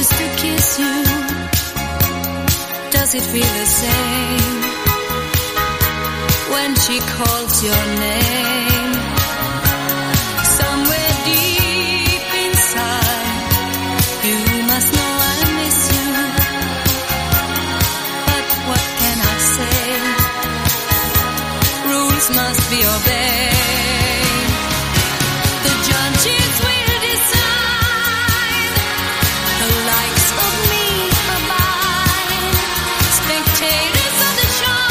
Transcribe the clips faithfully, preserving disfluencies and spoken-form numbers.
tries to kiss you, does it feel the same when she calls your name? Somewhere deep inside, you must know I miss you, but what can I say? Rules must be obeyed. The judges will decide the likes of me or mine. Spectators of the show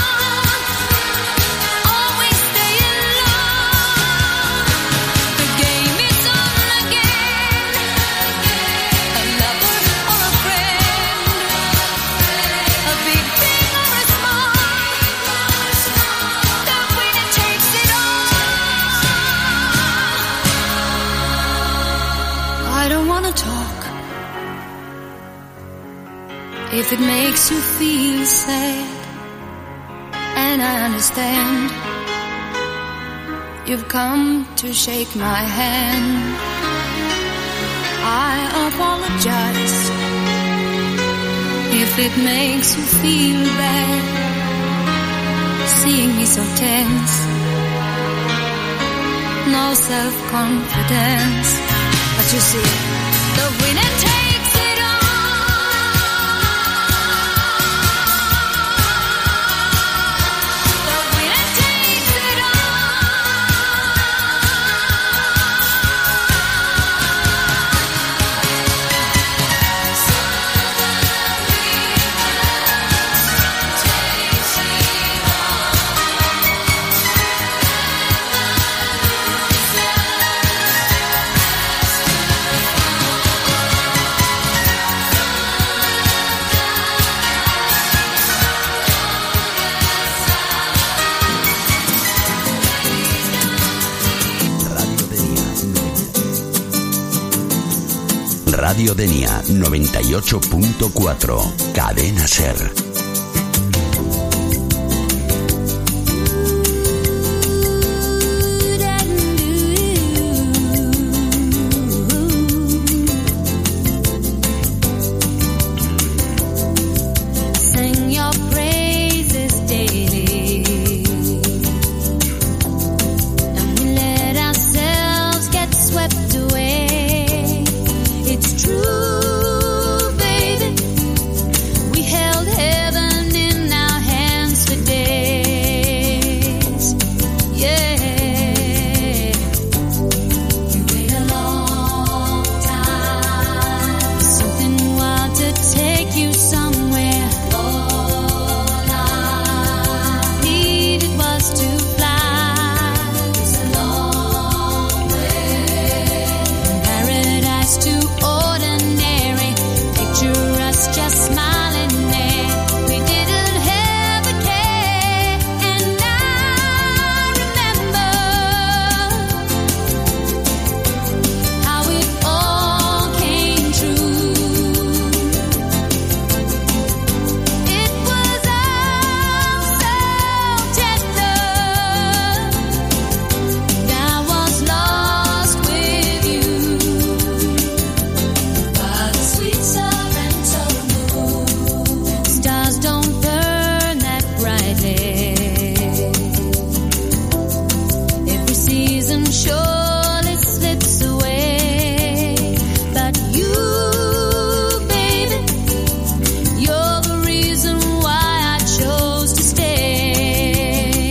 always stay in love. The game is on again. A lover or a friend, a big thing or a small, the winner takes it all. I don't wanna talk if it makes you feel sad, and I understand. You've come to shake my hand. I apologize if it makes you feel bad, seeing me so tense, no self-confidence. But you see, the winner takes it all. The winner takes it Radio Denia noventa y ocho punto cuatro, Cadena Ser. Sing your praises daily, and we let ourselves get swept away. It's true, baby. We held heaven in our hands for days. Yeah. You wait a long time, something wild to take you somewhere. All I needed was to fly. It's a long way from paradise to ordinary. Picture us just smiling there. We didn't have a care, and I remember how it all came true. It was all so tender, and I was lost with you. By the sweet Sorrento moon, stars don't burn that brightly. Every season surely slips away, but you, baby, you're the reason why I chose to stay.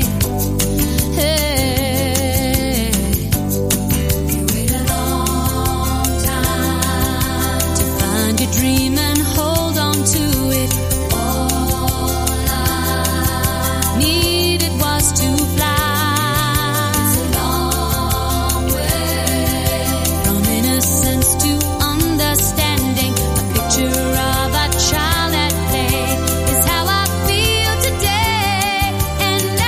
Hey, you wait a long time to find your dream and hold on to it. All I needed was to fly. It's a long way from innocence to understanding. A picture of a child at play is how I feel today, and I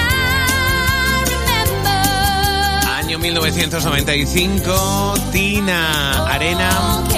remember Año mil novecientos noventa y cinco, Tina Arena